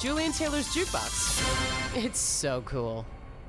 Julian Taylor's Jukebox. It's so cool.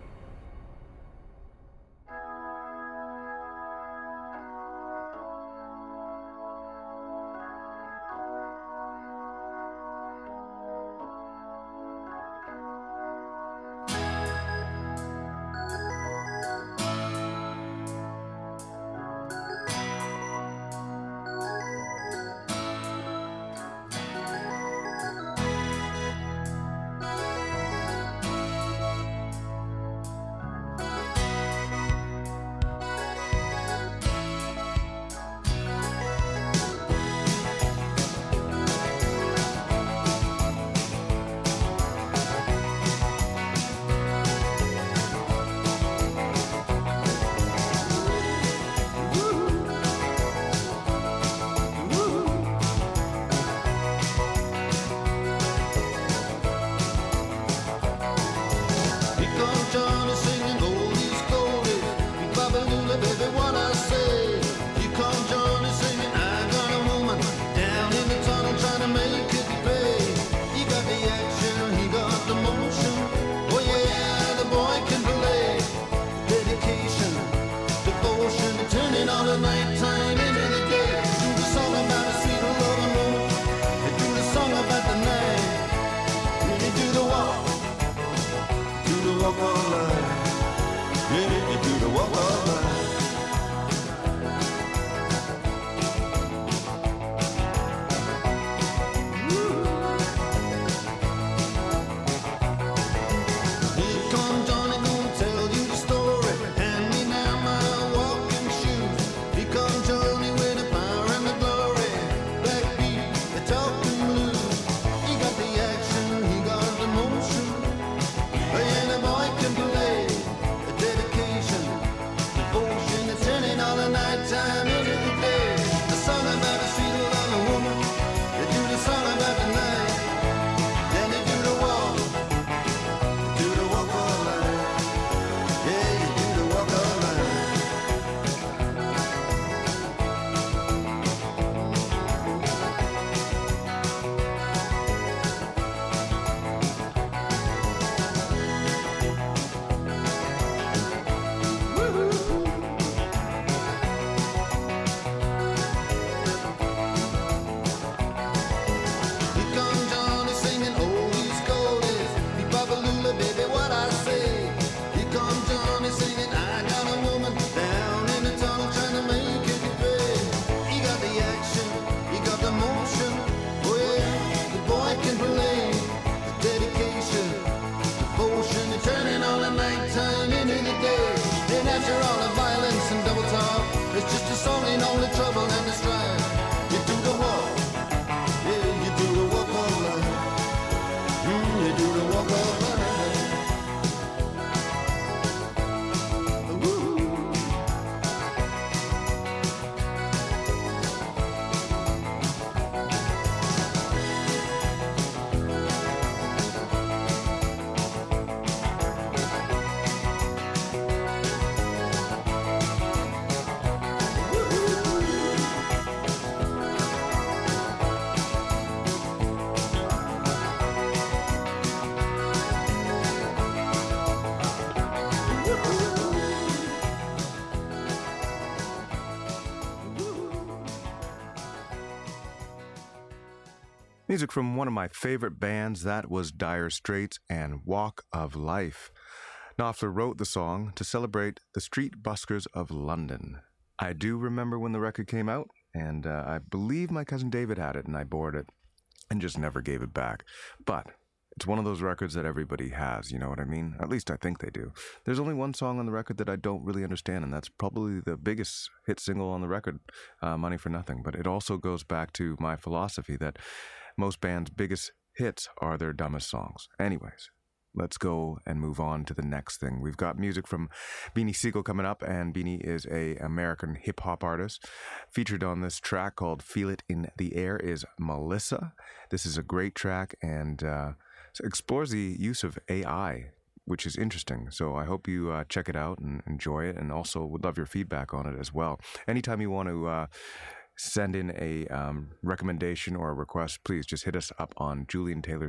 Music from one of my favorite bands, that was Dire Straits and Walk of Life. Knopfler wrote the song to celebrate the street buskers of London. I do remember when the record came out, and I believe my cousin David had it, and I borrowed it and just never gave it back. But it's one of those records that everybody has, you know what I mean? At least I think they do. There's only one song on the record that I don't really understand, and that's probably the biggest hit single on the record, Money for Nothing. But it also goes back to my philosophy that most bands' biggest hits are their dumbest songs. Anyways, let's go and move on to the next thing. We've got music from Beanie Sigel coming up, and Beanie is an American hip-hop artist. Featured on this track called Feel It in the Air is Melissa. This is a great track, and explores the use of AI, which is interesting. So I hope you check it out and enjoy it, and also would love your feedback on it as well. Anytime you want to send in a recommendation or a request, please just hit us up on Julian Taylor's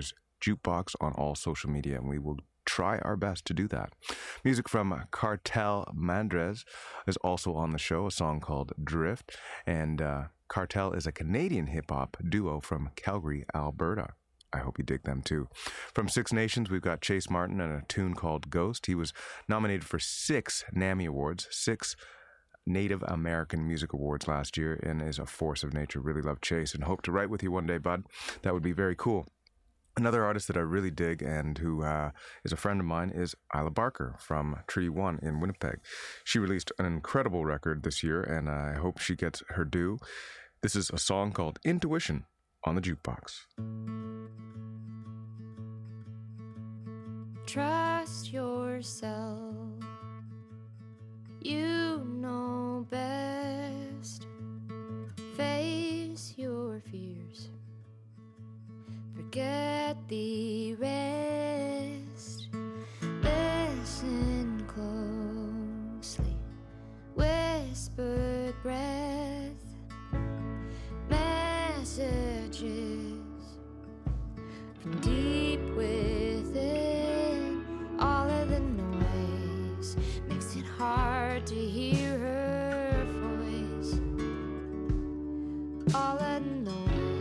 Jukebox on all social media, and we will try our best to do that. Music from Cartel Mandres is also on the show, a song called Drift, and Cartel is a Canadian hip-hop duo from Calgary, Alberta. I hope you dig them too. From Six Nations, we've got Chase Martin and a tune called Ghost. He was nominated for 6 NAMI Awards, 6 Native American Music Awards last year, and is a force of nature. Really love Chase and hope to write with you one day, bud. That would be very cool. Another artist that I really dig and who is a friend of mine is Isla Barker from Treaty One in Winnipeg. She released an incredible record this year, and I hope she gets her due. This is a song called Intuition on the Jukebox. Trust yourself. You know best. Face your fears. Forget the rest. Listen closely. Whispered breath. Messages from deep within. All of the noise makes it hard to hear her voice. All of the noise.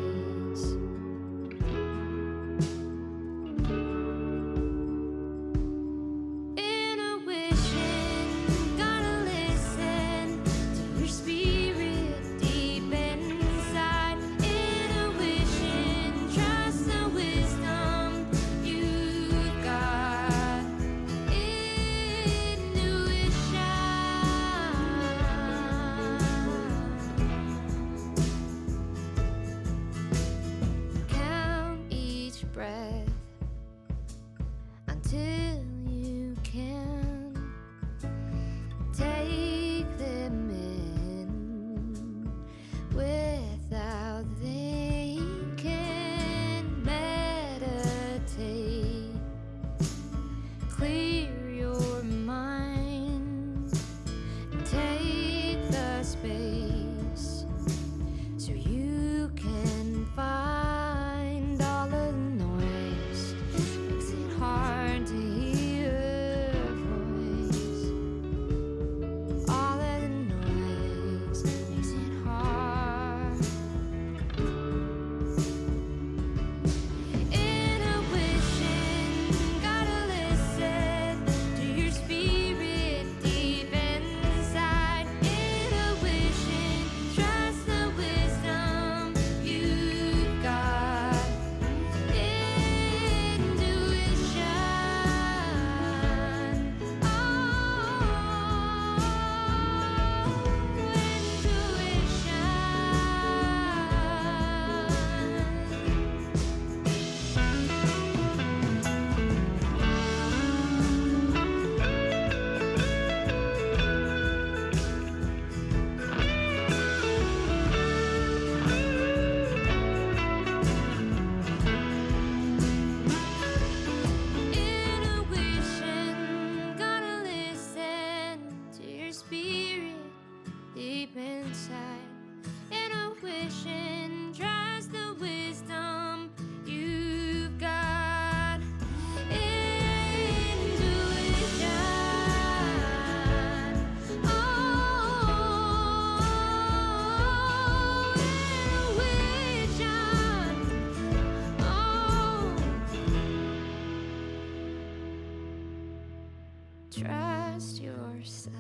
Trust yourself.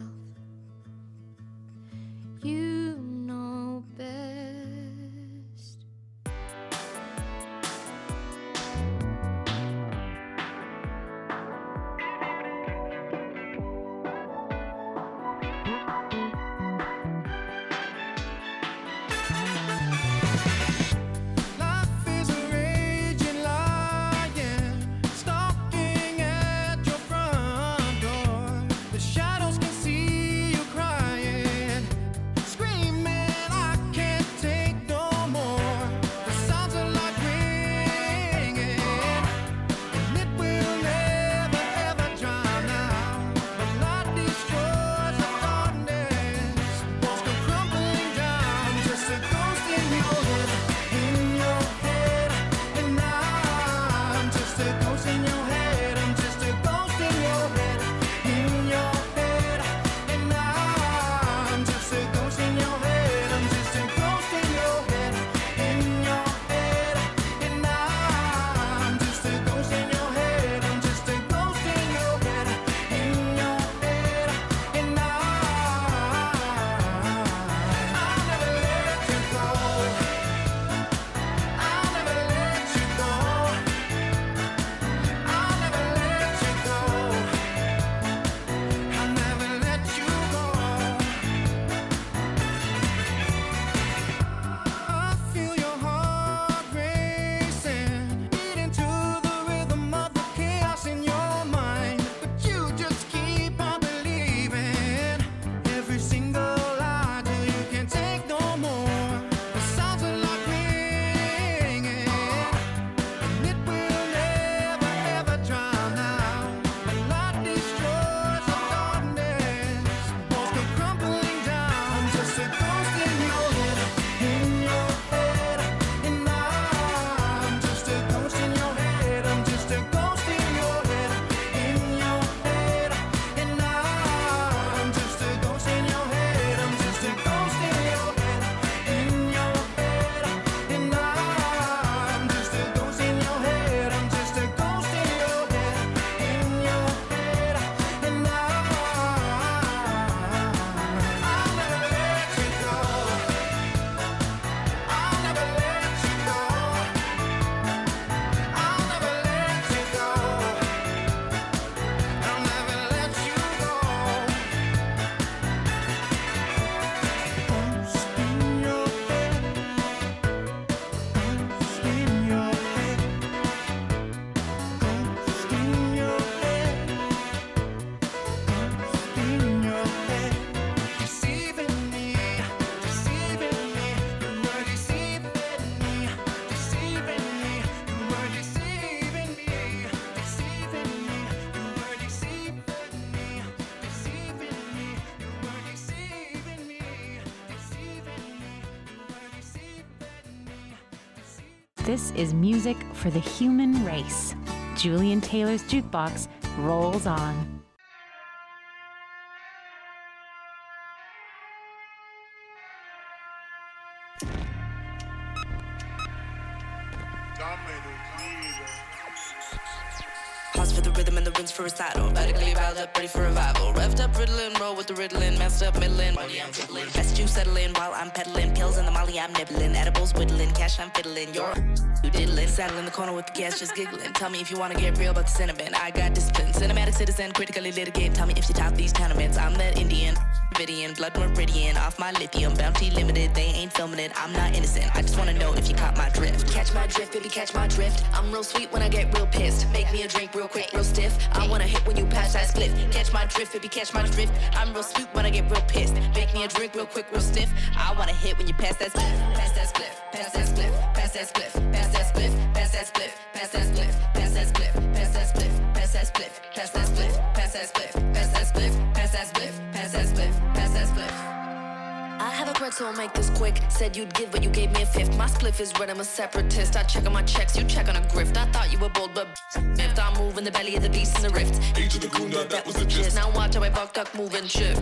You know best. Life is a raging lion, stalking at your front door. The shadows can see This is music for the human race. Julian Taylor's Jukebox rolls on. Pause for the rhythm and the rinse for recital. Radically riled up, ready for revival. Revved up, riddling, roll with the riddling. Messed up, middling, money I'm dribbling. Best you settling while I'm peddling. Pills in the molly I'm nibbling. Edibles whittling, cash I'm fiddling. You're you diddling. Saddle in the corner with the gas just giggling. Tell me if you wanna get real about the cinnamon. I got discipline. Cinematic citizen, critically litigate. Tell me if you top these tenements. I'm that Indian. Vidian, blood meridian, off my lithium. Bounty limited, they ain't filming it. I'm not innocent. I just wanna know if you caught my drift. Catch my drift, baby, catch my drift. I'm real sweet when I get real pissed. Make me a drink real quick, real stiff. I wanna hit when you pass that split. Catch my drift, baby, catch my drift. I'm real sweet when I get real pissed. Make me a drink real quick, real stiff. I wanna hit when you pass that split. Pass that split, pass that split, pass that split, pass that split, pass that split, pass that split, pass that split, pass that split, pass that split, pass that split, pass that split, pass that split, pass that split, pass that split, pass that split. I have a pretzel, make this quick. Said you'd give, but you gave me a fifth. My spliff is red, I'm a separatist. I check on my checks, you check on a grift. I thought you were bold, but if I move in the belly of the beast in the rift. Age of the Gunda, that was the gist. Now watch how I bucked up, move and shift.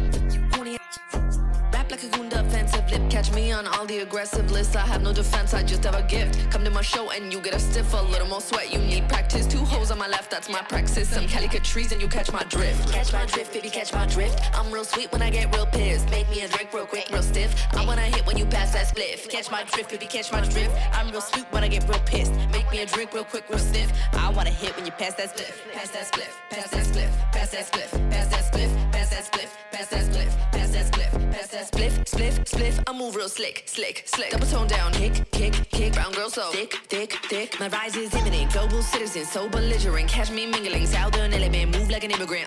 Rap like a Gunda, offensive lip. Catch me on all the aggressive lists. I have no defense, I just have a gift. Come to my show and you get a stiff, a little more sweat. You need practice. 2 hoes on my left, that's my praxis. Some calicut trees and you catch my drift. Catch my drift, baby, catch my drift. I'm real sweet when I get real pissed. Make me a drink real quick, real stiff. I wanna hit when you pass that spliff. Catch my drift, baby, catch my drift. I'm real sweet when I get real pissed. Make me a drink real quick, real stiff. I wanna hit when you pass that spliff. Pass that spliff, pass that spliff, pass that spliff, pass that spliff, pass that spliff, pass that spliff, pass that spliff, pass that spliff, spliff, spliff. I move real slick, slick, slick. Double tone down, kick, kick, kick. Brown girl so thick, thick, thick. My rise is imminent. Global citizen, so belligerent. Catch me mingling, southern element. Move like an immigrant.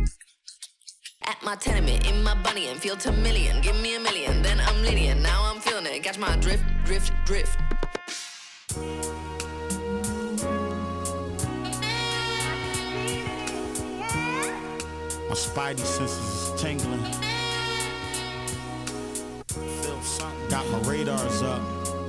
At my tenement, in my bunny and feel to million. Give me a million, then I'm Lydian. Now I'm feeling it. Catch my drift, drift, drift. My spidey senses is tingling. Feel something. Got my radars up.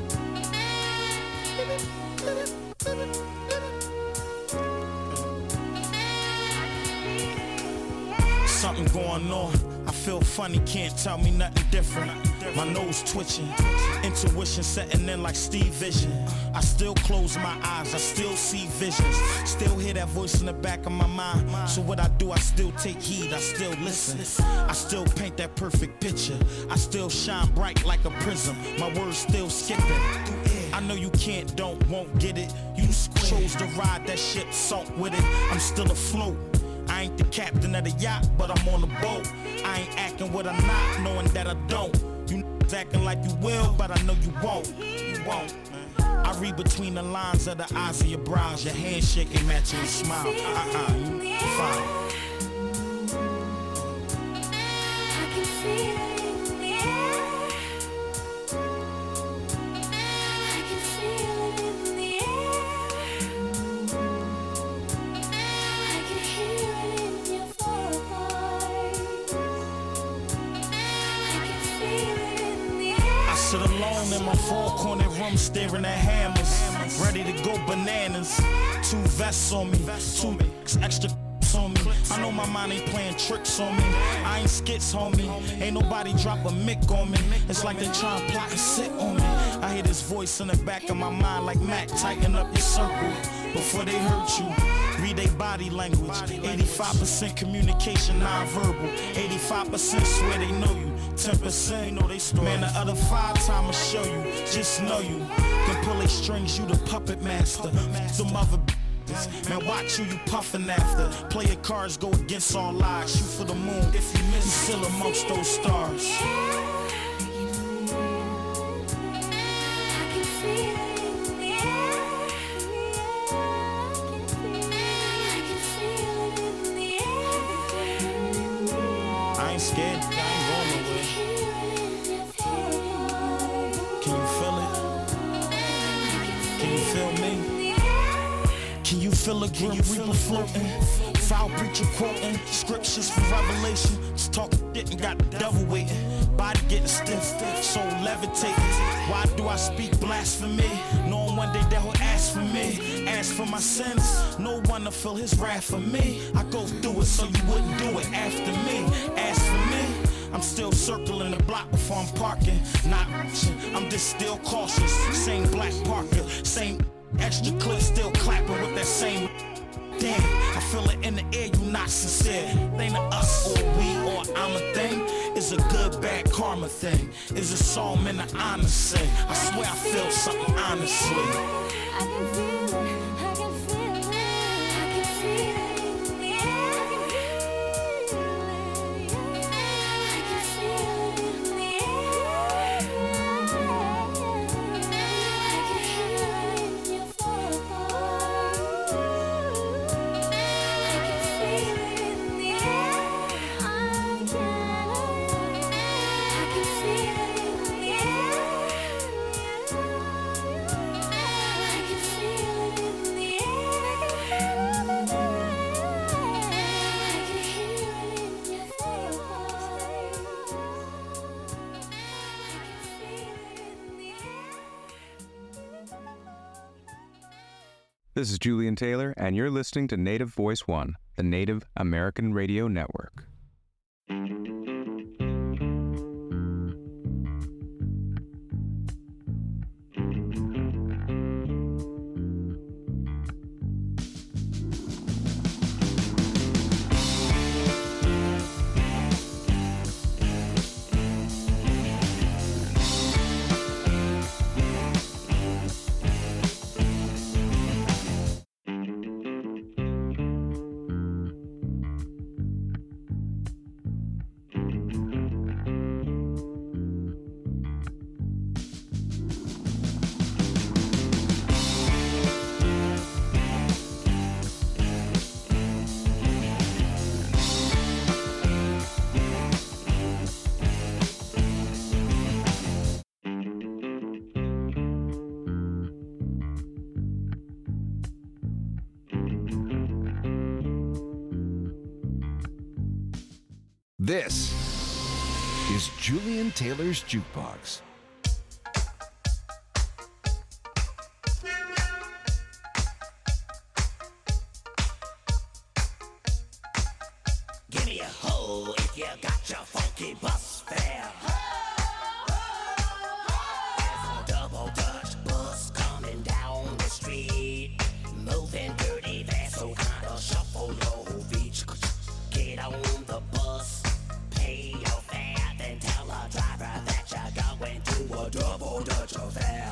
Something going on. I feel funny, can't tell me nothing different. My nose twitching, intuition setting in like Steve Vision. I still close my eyes, I still see visions. Still hear that voice in the back of my mind. So what I do, I still take heed, I still listen. I still paint that perfect picture. I still shine bright like a prism. My words still skipping. I know you can't, don't, won't get it. You chose to ride that ship, sunk with it. I'm still afloat. I ain't the captain of the yacht, but I'm on the boat. I ain't acting what I'm not, knowing that I don't. You acting like you will, but I know you won't. You won't, man. I read between the lines of the eyes of your brows. Your handshake ain't matching your smile. You fine. I can feel it in the air. I can feel it in the air. I can hear it in your voice. I can feel it in the air. I sit alone in my four-cornered room staring at hammers, ready to go bananas. 2 vests on me, 2 extra on me. I know my mind ain't playing tricks on me. I ain't skits, homie. Ain't nobody drop a mic on me. It's like they try and plot and sit on me. I hear this voice in the back of my mind like Mac, tighten up your circle before they hurt you. Read they body language. 85% communication, non-verbal. 85% swear they know you. 10% know they story. Man, the other 5 times I'ma show you. Just know you can pull they strings, you the puppet master. The mother. Man, watch who you puffin' after. Play your cards, go against all odds. Shoot for the moon, if you miss, you still amongst those stars. I ain't scared, I ain't going nowhere. Can you feel it? Can you feel me? Can you feel a grim reaper floating? Foul preacher quoting scriptures from Revelation. Just talking shit and got the devil waiting. Body getting stiff, soul levitating. Why do I speak blasphemy? Knowing one day that whole ask for me, ask for my sins. No one to feel his wrath for me. I go through it so you wouldn't do it after me. Ask for me. I'm still circling the block before I'm parking. Not reaching, I'm just still cautious. Same black Parker, same extra clip, still clapping with that same. Damn, I feel it in the air, you not sincere. Ain't a us or we or I'm a thing. It's a good, bad karma thing. It's a psalm in the honor sing. I swear I feel something honestly. I can feel it, I can feel it, I can feel it in the air. I can feel it in the air. I can hear it in your voice. I can feel it in the air. I can feel it in the air. I can feel it in the air. I can hear it in your voice. I can feel it in the air. This is Julian Taylor, and you're listening to Native Voice One, the Native American Radio Network. This is Julian Taylor's Jukebox. Give me a hoe if you got your funky bus fare. There's a double Dutch bus coming down the street, moving dirty fast, so kinda shuffle your feet. Get on the bus, pay your fare, then tell a driver that you're going to a double Dutch affair.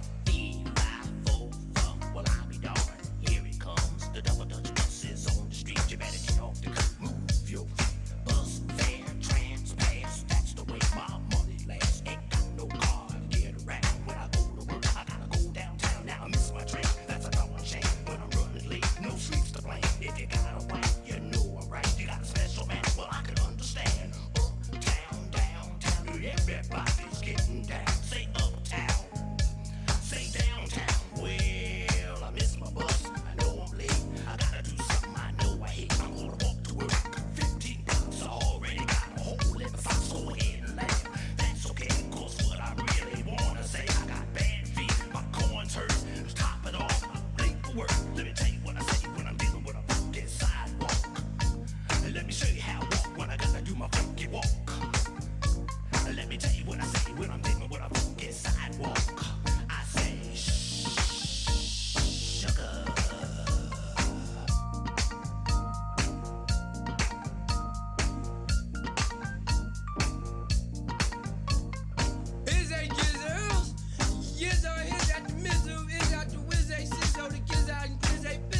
Well, I'll be darned. Here it comes. The double Dutch bus is on the street. You better get off the curb. Move your feet. Bus fare, trans-pass. That's the way my money lasts. Ain't got no car to get around. When I go to work, I gotta go downtown. Now I miss my train. That's a darn shame. When I'm running late, no sleeps to blame. If you got a wife, you know I'm right. You got a special man, well, I can understand. Uptown, downtown, everybody's getting down. Say uptown, say downtown. Well, I miss my bus. I know I'm late. I gotta do something I know I hate. I'm gonna walk to work. 15 bucks. I already got a hole in the socks. Go ahead and laugh. That's okay, cause what I really wanna say, I got bad feet. My corns hurt. To top it off, I'm late for work. Let me tell you what I say when I'm dealing with a funky sidewalk. Let me show you how I walk when I gotta do my funky walk. Let me tell you what I say when I'm dealing with a funky sidewalk. I say, sugar. Is a jizzles? Yizzo, is at the mizzle, is at the whiz, a sizzle, the giz out and quiz, a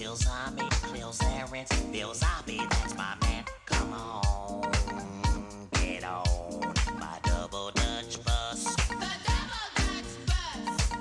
Phil Zombie, Phil Zarens, Phil Zombie, that's my man. Come on, get on my double Dutch bus. The double Dutch bus.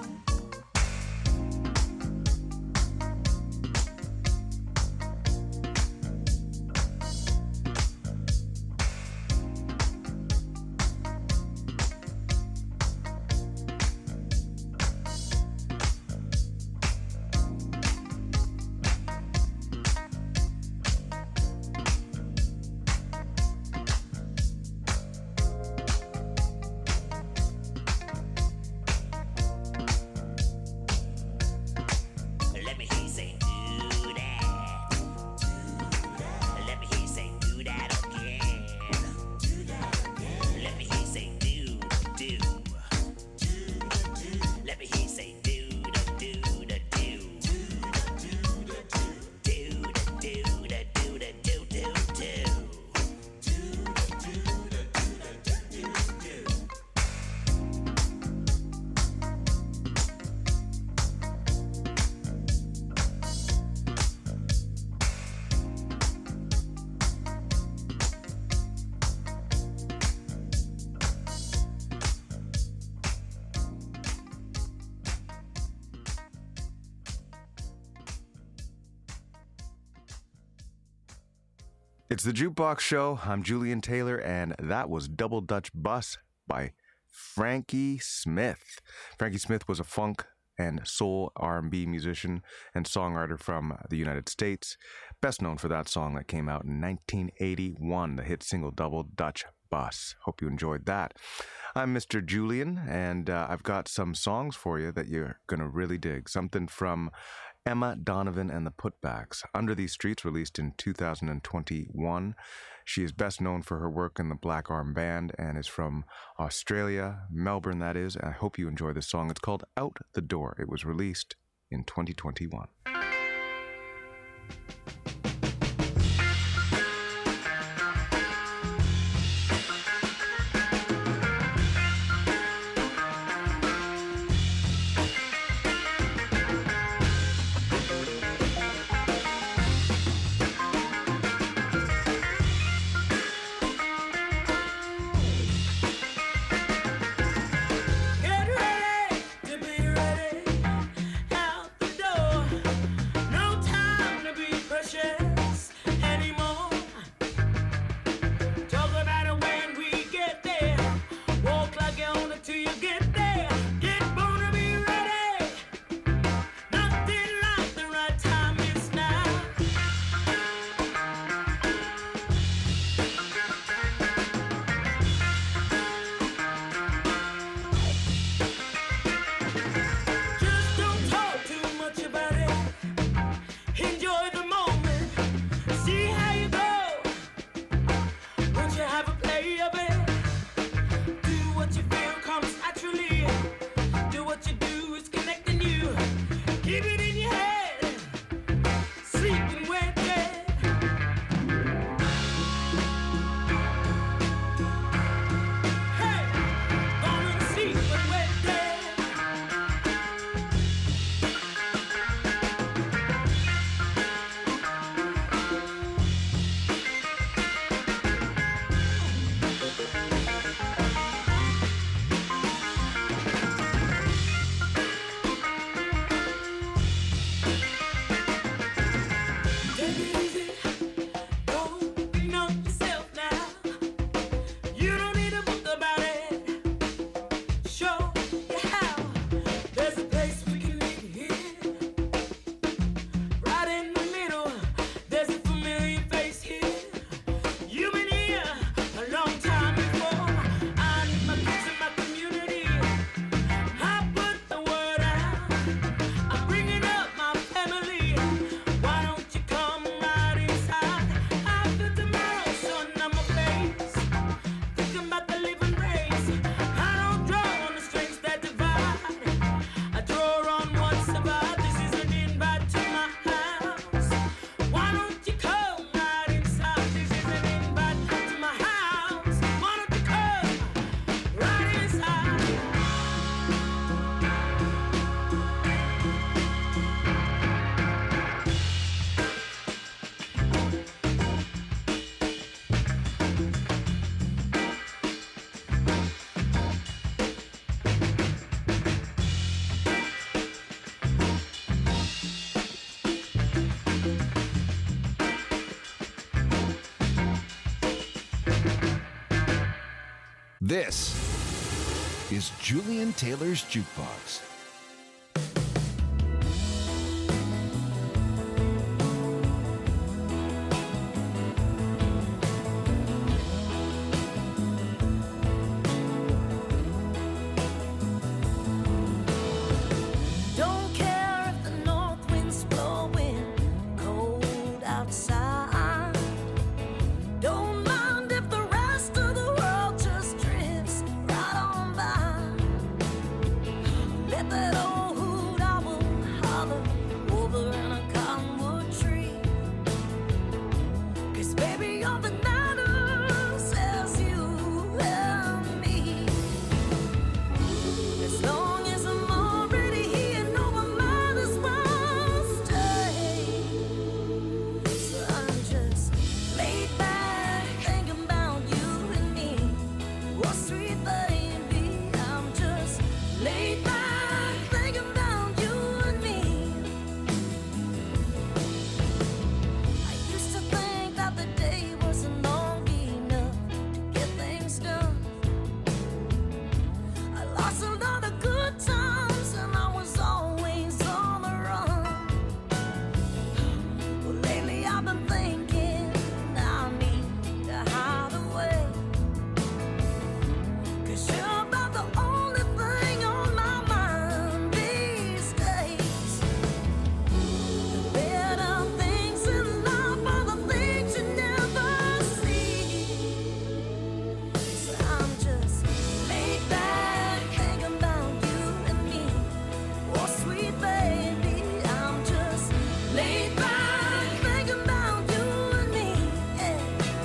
It's the Jukebox Show. I'm Julian Taylor, and that was Double Dutch Bus by Frankie Smith. Frankie Smith was a funk and soul R&B musician and songwriter from the United States, best known for that song that came out in 1981, the hit single Double Dutch Bus. Hope you enjoyed that. I'm Mr. Julian, and I've got some songs for you that you're going to really dig. Something from Emma Donovan and the Putbacks. Under These Streets, released in 2021. She is best known for her work in the Black Arm Band and is from Australia, Melbourne that is. I hope you enjoy this song. It's called Out the Door. It was released in 2021. Get ready to be ready out the door. No time to be This is Julian Taylor's Jukebox. Don't care if the north wind's blowing cold outside. Don't mind if the rest of the world just drifts right on by. Let that old hoot owl holler over in a cottonwood tree. 'Cause baby, all that matters is you and me. As long as I'm already here, no, I might as well stay. So I'm just laid back, thinking about you and me. Oh, sweet baby, I'm just laid back, thinking about you and me. I used to think that the day wasn't long enough to get things done. I lost a lot of good times and I was always on the run. Well, lately I've been thinking I need to hide away. 'Cause you're about the only thing on my mind these days. The better things in life are the things you never see. So I'm just laid back, thinking about you and me. Oh, sweet baby, I'm just laid back, thinking about you and me. Yeah.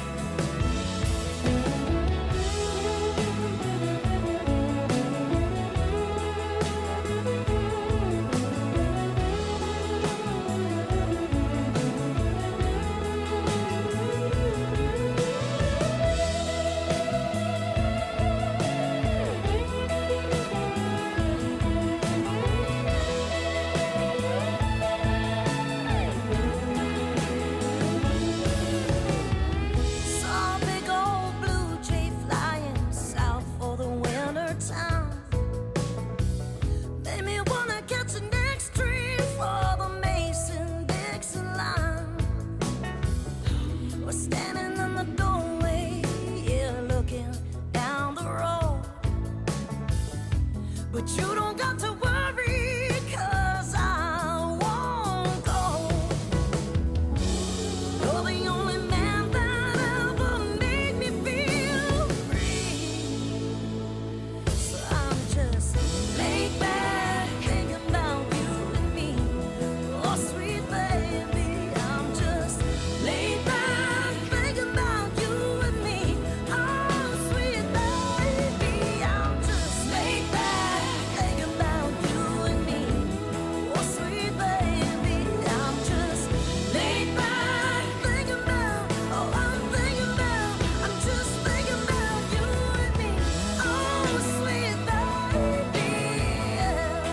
Saw a big old blue jay flying south for the winter time. Made me wanna catch the next train for the Mason-Dixon line. We're standing in the doorway, yeah, looking down the road. But you don't got to worry, 'cause I won't go. You're the only man that ever made me feel free. So I'm just laid back, thinking about you and me. Oh, sweet baby, I'm just laid back, thinking about you and me. Oh, sweet baby, I'm just laid back, thinking about you and me. Oh, sweet baby, I'm just laid back, thinking about, oh, I'm just thinking about you and me. Oh, sweet baby, yeah.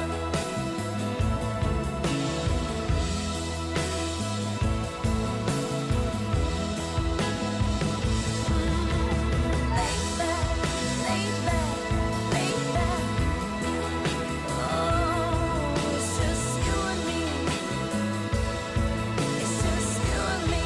Laid back, laid back, laid back. Oh, it's just you and me. It's just you and me.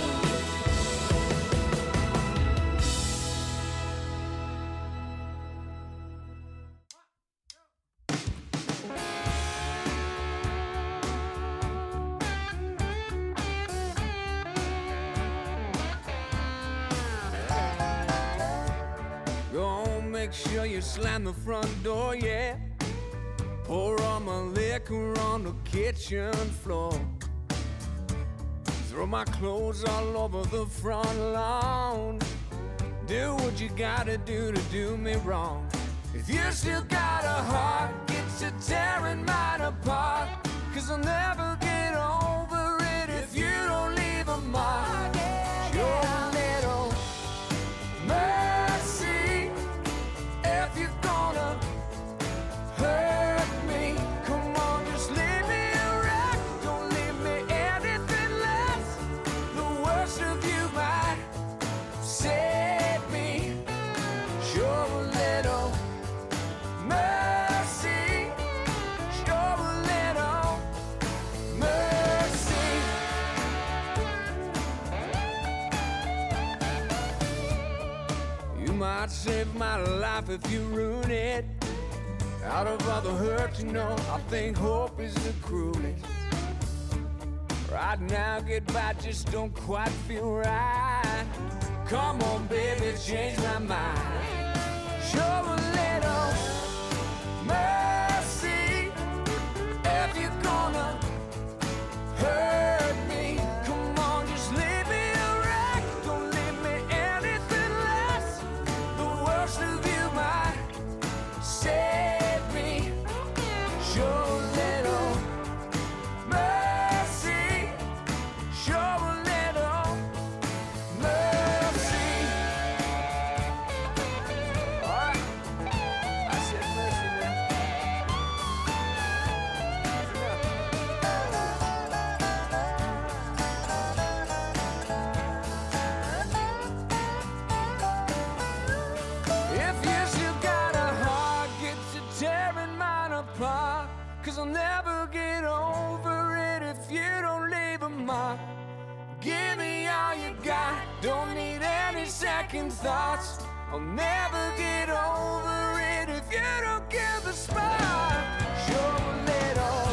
Go on, make sure you slam the front door, yeah. Pour all my liquor on the kitchen floor. Throw my clothes all over the front lawn. Do what you gotta do to do me wrong. If you still got a heart, get to tearing mine apart. 'Cause I'll never get over it if you don't leave a mark. Your little mercy, if you're gonna hurt me, come on, just leave me a wreck. Don't leave me anything less. The worst of you might save me. You're a little life if you ruin it. Out of all the hurt, you know, I think hope is the cruelest. Right now, goodbye just don't quite feel right. Come on, baby, change my mind. Show a little mercy if you're gonna hurt me. Come on, just leave me a wreck. Don't leave me anything less. The worst of you might save me. Show a little mercy. Show a little mercy. All right, I said mercy now. If you still got a heart, get to tearing mine apart. 'Cause I'll never get over it if you don't leave a mark. Give me all you got, don't need any second thoughts. I'll never get over it if you don't give the spark. Show a little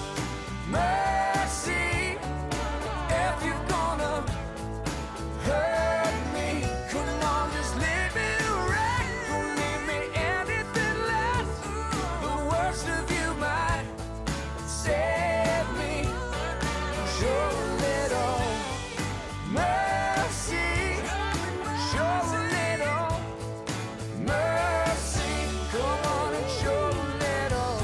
mercy if you're gonna hurt me. Come on, just leave me a wreck. Don't leave me anything less. The worst of you might save me. Show a little mercy. Show a little mercy. Come on and show a little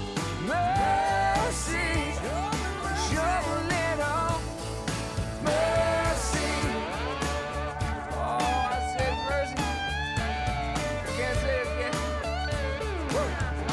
mercy. Show a little mercy. Oh, I said mercy. I can't say it again. Woo.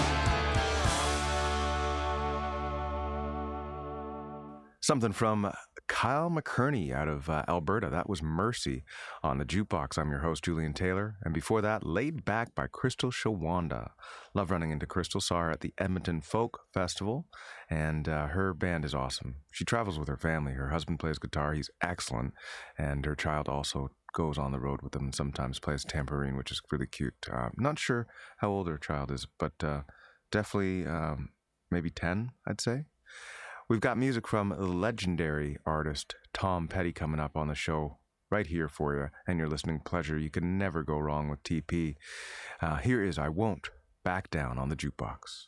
Something from Kyle McKerney out of Alberta. That was Mercy on the Jukebox. I'm your host, Julian Taylor. And before that, Laid Back by Crystal Shawanda. Love running into Crystal. Saw her at the Edmonton Folk Festival, and her band is awesome. She travels with her family. Her husband plays guitar. He's excellent. And her child also goes on the road with them and sometimes plays tambourine, which is really cute. Not sure how old her child is, but definitely maybe 10, I'd say. We've got music from the legendary artist Tom Petty coming up on the show right here for you and your listening pleasure. You can never go wrong with TP. Here is I Won't Back Down on the Jukebox.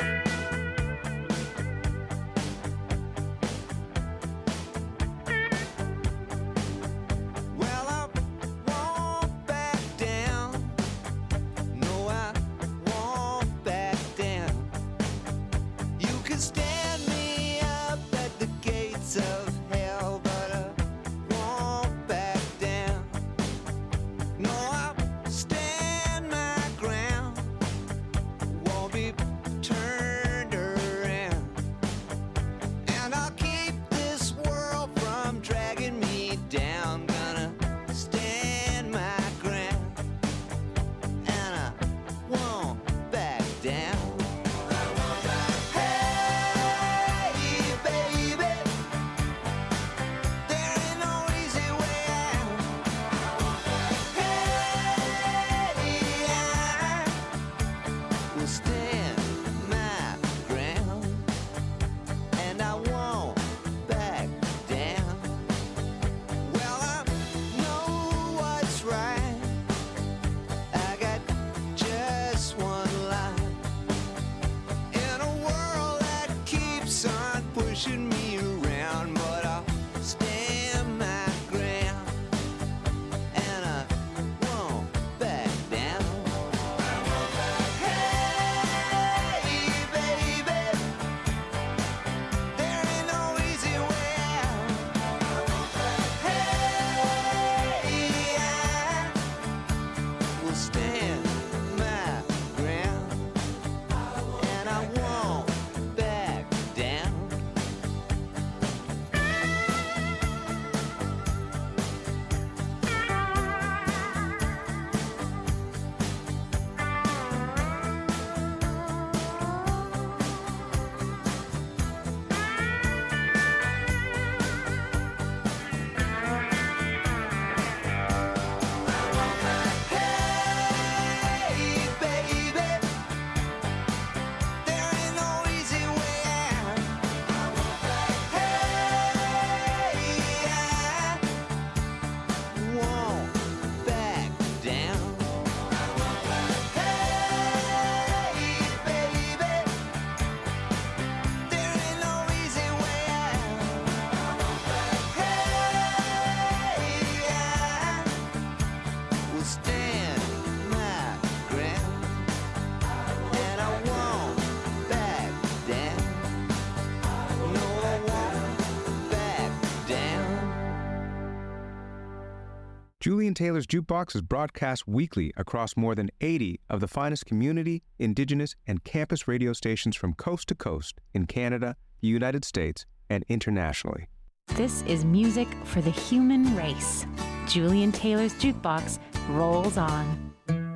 Well, I won't back down. No, I won't back down. You can stand me up at the gates of hell, but I won't back down. No, I'll stand my ground. Won't be turned around. And I'll keep this world from dragging me down. Gonna stand my ground. And I won't back down. Hey, baby, there ain't no easy way out. Hey, I will stand my ground, and I won't back down. Well, I know what's right. I got just one life. In a world that keeps on pushing me around, but I'll stand my ground, and I won't back down. Hey, baby, there ain't no easy way out. Hey, I will stand my ground, and I won't back down. Julian Taylor's Jukebox is broadcast weekly across more than 80 of the finest community, indigenous, and campus radio stations from coast to coast in Canada, the United States, and internationally. This is music for the human race. Julian Taylor's Jukebox rolls on.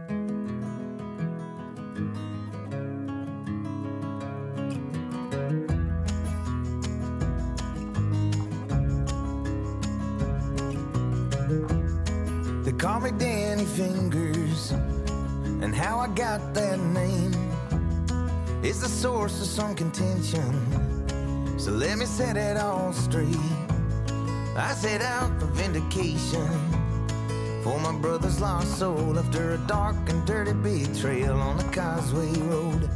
They call me Danny Fingers, and how I got that name is the source of some contention. So let me set it all straight. I set out for vindication for my brother's lost soul after a dark and dirty betrayal on the Causeway Road.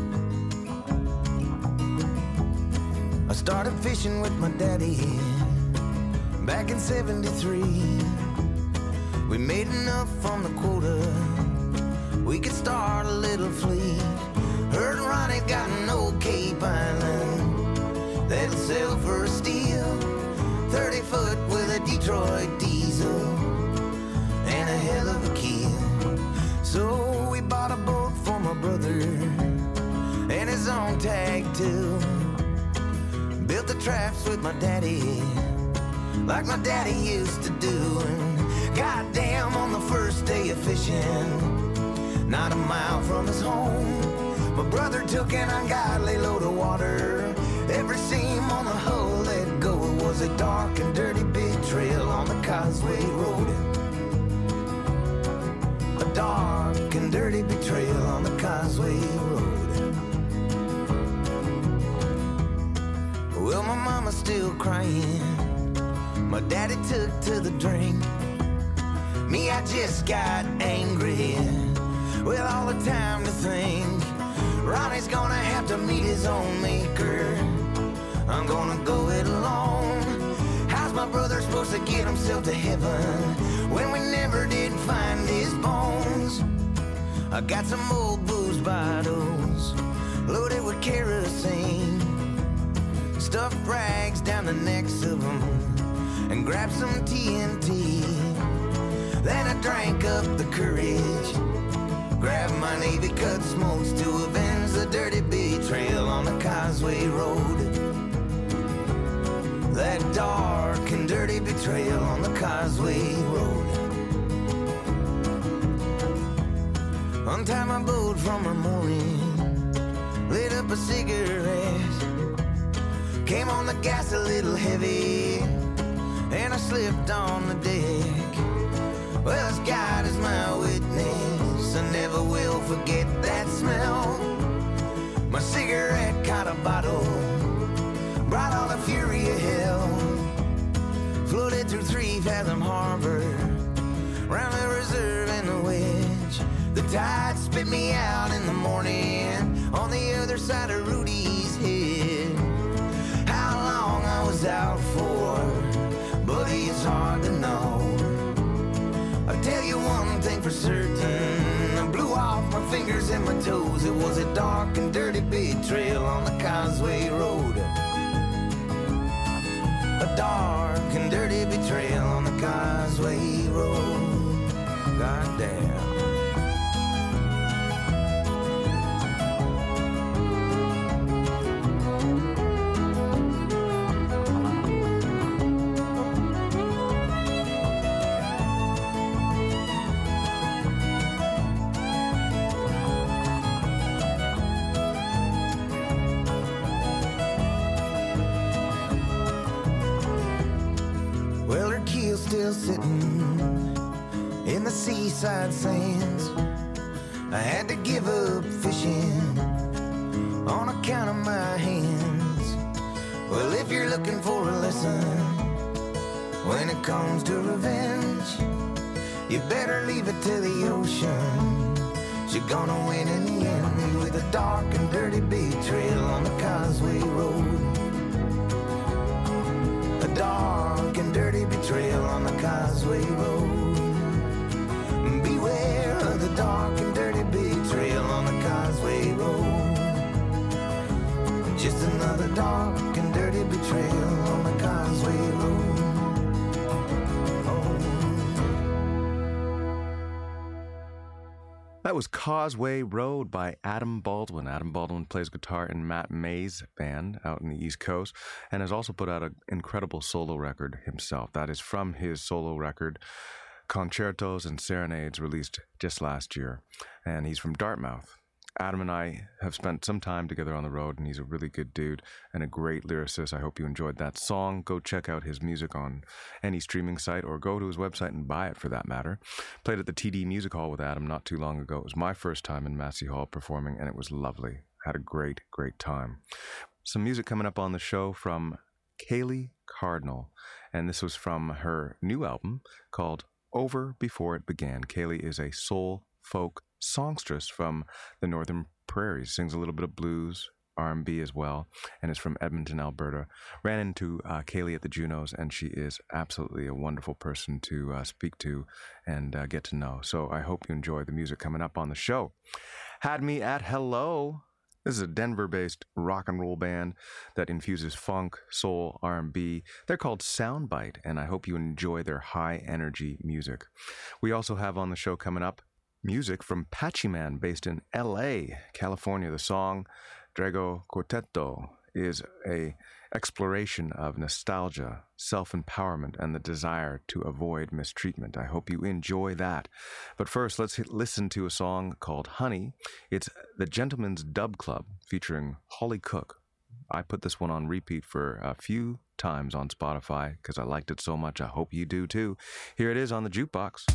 I started fishing with my daddy back in '73. We made enough from the quota, we could start a little fleet. Heard Ronnie got an old Cape Island that'll sell for a steal, 30 foot with a Detroit diesel and a hell of a keel. So we bought a boat for my brother and his own tag too. Built the traps with my daddy like my daddy used to do. And goddamn, on the first day of fishing, not a mile from his home, my brother took an ungodly load of water. Every seam on the hull let go. It was a dark and dirty betrayal on the Causeway Road. A dark and dirty betrayal on the Causeway Road. Well, my mama's still crying, my daddy took to the drink. Me, I just got angry with all the time to think Ronnie's gonna have to meet his own maker. I'm gonna go it alone. How's my brother supposed to get himself to heaven when we never did find his bones? I got some old booze bottles loaded with kerosene, stuffed rags down the necks of them, and grabbed some TNT. Then I drank up the courage, grabbed my Navy cut smokes to avenge the dirty betrayal on the Causeway Road. That dark and dirty betrayal on the Causeway Road. Untied my boat from her mooring, lit up a cigarette, came on the gas a little heavy, and I slipped on the deck. Well, as God is my witness, I never will forget that smell. My cigarette caught a bottle, brought all the fury of hell. Floated through 3 Fathom Harbor, round the Reserve and the Wedge. The tide spit me out in the morning on the other side of Rudy's Head. How long I was out for, buddy, it's hard to know. I'll tell you one thing for certain, I blew off my fingers and my toes. It was a dark and dirty betrayal on the Causeway Road. A dark and dirty betrayal on the Causeway Road. Goddamn. Still sitting in the seaside sands. I had to give up fishing on account of my hands. Well, if you're looking for a lesson when it comes to revenge, you better leave it to the ocean. You're gonna win in the end with a dark and dirty betrayal on the Causeway Road. A dark and dirty betrayal on the Causeway Road. Beware of the dark and dirty betrayal on the Causeway Road. Just another dark and dirty betrayal on the Causeway Road. Oh. That was Causeway Road by Adam Baldwin. Adam Baldwin plays guitar in Matt May's band out in the East Coast and has also put out an incredible solo record himself. That is from his solo record, Concertos and Serenades, released just last year. And he's from Dartmouth. Adam and I have spent some time together on the road, and he's a really good dude and a great lyricist. I hope you enjoyed that song. Go check out his music on any streaming site or go to his website and buy it for that matter. Played at the TD Music Hall with Adam not too long ago. It was my first time in Massey Hall performing, and it was lovely. Had a great, great time. Some music coming up on the show from Kaylee Cardinal, and this was from her new album called Over Before It Began. Kaylee is a soul folk songstress from the Northern Prairies, sings a little bit of blues, R&B as well, and is from Edmonton, Alberta. Ran into Kaylee at the Junos, and she is absolutely a wonderful person to speak to and get to know. So I hope you enjoy the music coming up on the show. Had Me at Hello. This is a Denver-based rock and roll band that infuses funk, soul, R&B. They're called Soundbite, and I hope you enjoy their high-energy music. We also have on the show coming up music from Patchy Man, based in L.A., California. The song Drago Quartetto is a exploration of nostalgia, self-empowerment, and the desire to avoid mistreatment. I hope you enjoy that. But first, let's listen to a song called Honey. It's the Gentleman's Dub Club featuring Holly Cook. I put this one on repeat for a few times on Spotify because I liked it so much. I hope you do too. Here it is on the Jukebox.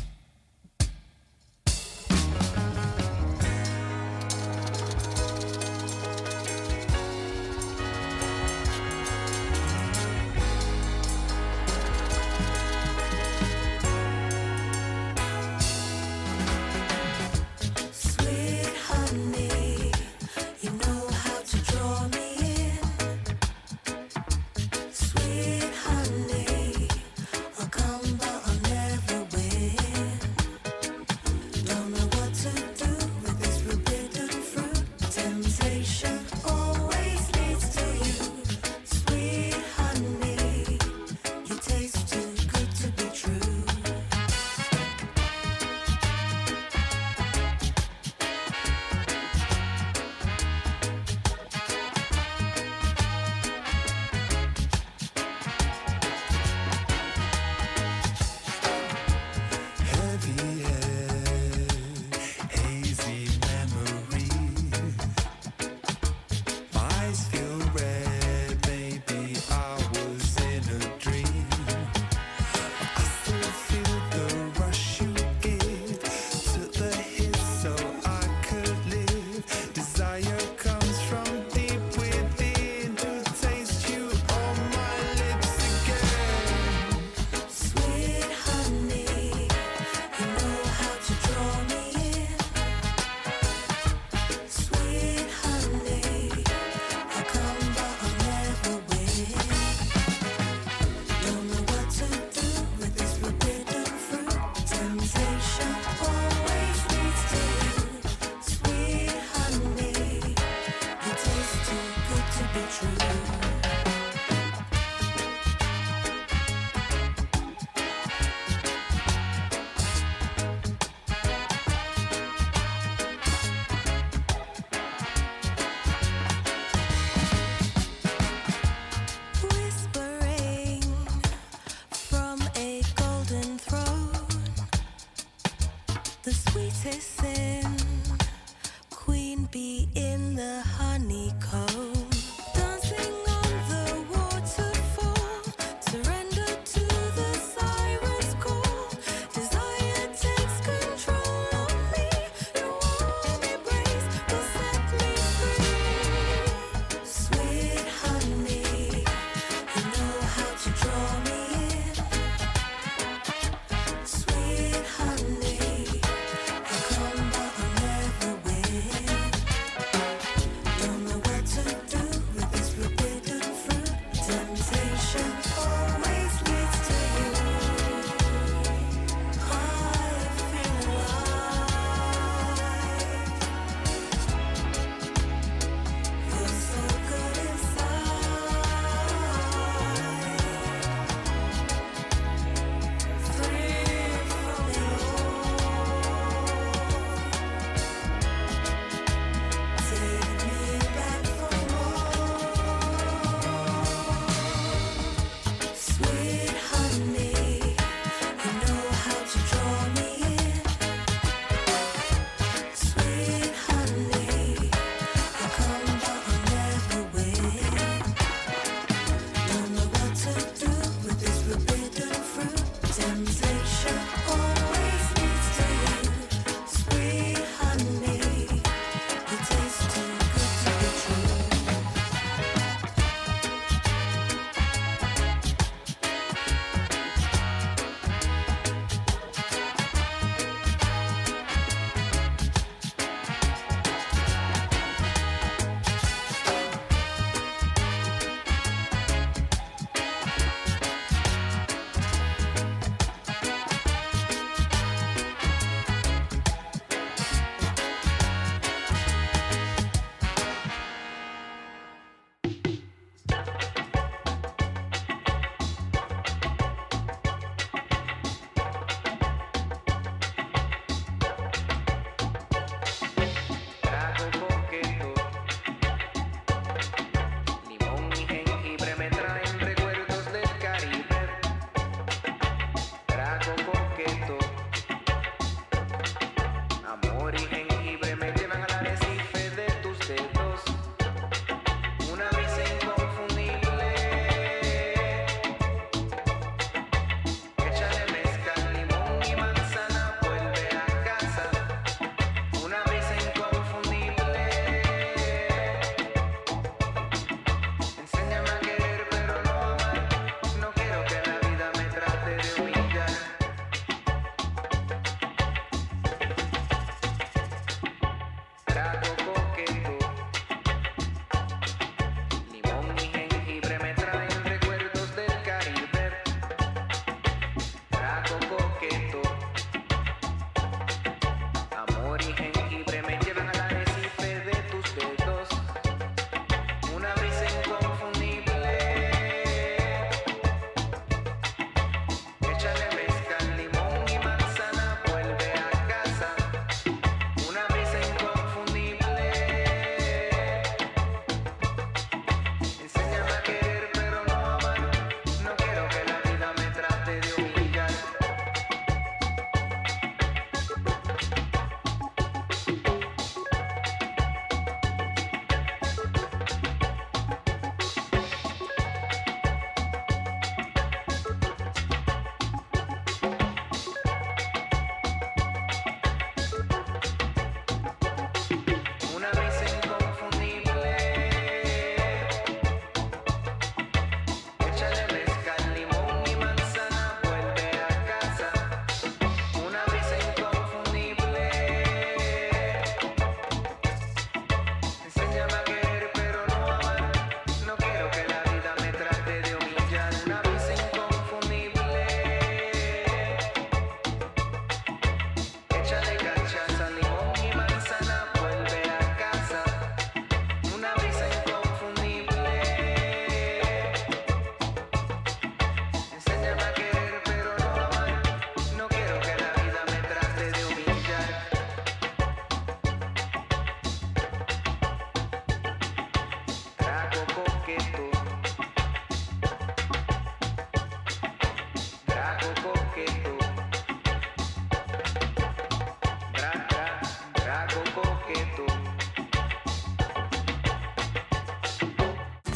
Queen bee in the honeycomb, dancing on the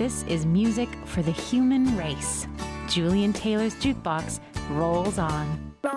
This is music for the human race. Julian Taylor's Jukebox rolls on.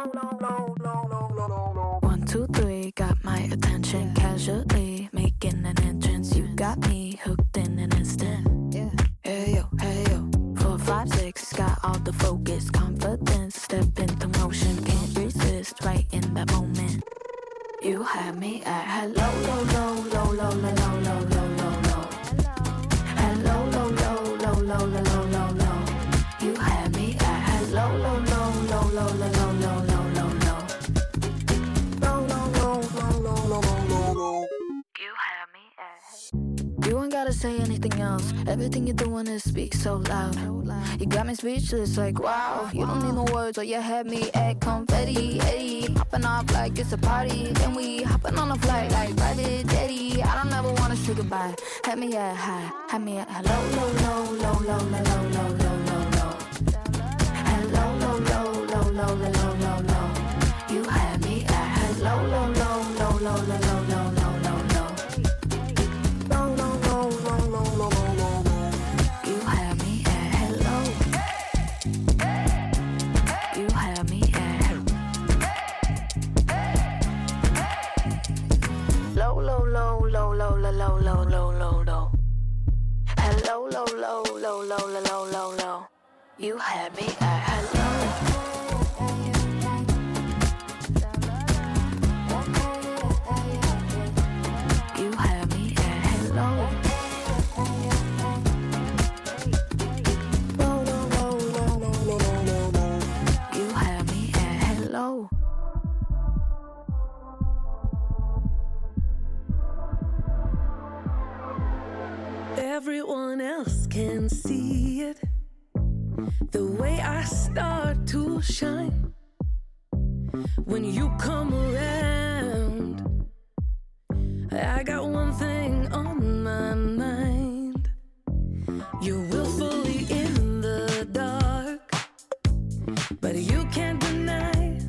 1, 2, 3, got my attention. Casually making an entrance. You got me hooked in an instant. Hey yo, hey yo. 4, 5, 6, got all the focus, confidence. Step into motion, can't resist. Right in that moment, you had me at hello, low, low, low, low, low, low, low, low, low. Hello, low, low, low, low, low, low, low, low. You had me at hello, low, low, low, low, low, low, low, low, low, low. Low, low, low, low, low, low, low, low. You had me at. You ain't gotta say anything else. Everything you're doing is speak so loud. You got me speechless, like wow. You don't need no words, or you had me at confetti, Eddie. Hopping off like it's a party. Then we hopping on a flight like private daddy. I don't ever wanna say goodbye. Had me at high, had me at hello, low, low, low, low, low, low, low, low, low. Hello, low, low, low, low, low, low, low, low. You had me at hello, low, low, low, low, low, low, low, low, low, low. Low, low, low, low, low, low, low, low. You had me at hello. You had me at low, low, low, low, low, low, low, low, low, low, low. Hello, low, low, low, low, low, low, low, low. You had me at hello. You had me at hello. Low, low, low, low, low, low, low, low. You had me at hello. Everyone else can see it, the way I start to shine when you come around. I got one thing on my mind. You're willfully in the dark, but you can't deny.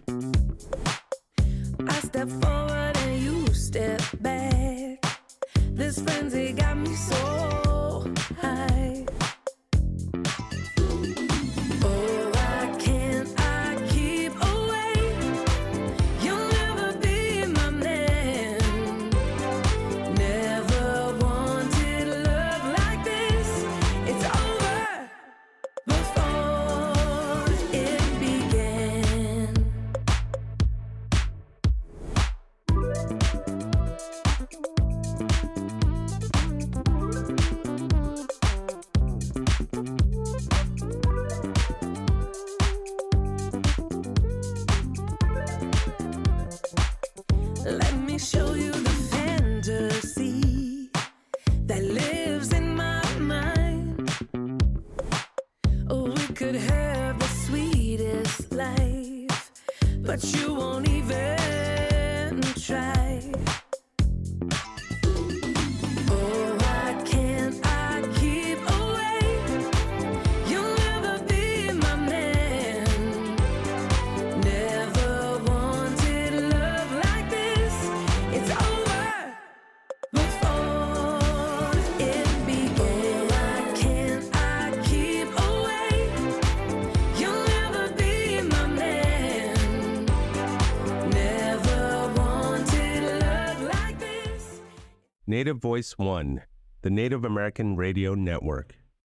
I step forward and you step back. This frenzy got me so high. Oh, why can't I keep away? You'll never be my man. Never wanted love like this. It's over before it began. Let me show you the fantasy that lives in my mind. Oh, we could have the sweetest life, but you won't even try. Oh, why can't I keep away? You'll never be my man. Never wanted love like this. It's over before it began. Why can't I keep away? You'll never be my man. Never wanted love like this. Native Voice One, the Native American Radio Network.